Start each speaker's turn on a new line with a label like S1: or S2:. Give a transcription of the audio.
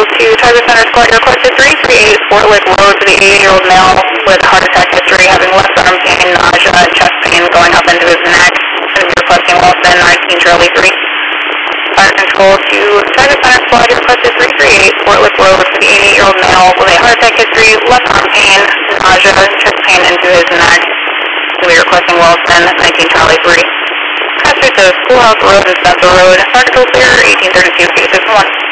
S1: to Target Center Squad. Your request is 338 Fort Lick Road for the 88-year-old male with heart attack history, having left arm pain, nausea, and chest pain going up into his neck. And requesting Wilson, 19 Charlie 3. Fire control to Target Center Squad. Your request is 338 Fort Lick Road for the 88-year-old male with a heart attack history, left arm pain, nausea, chest pain into his neck. We are requesting Wilson, 19 Charlie 3. Pass through to Schoolhouse Road and Spencer Road. Fire control clear, 1832, cases 1.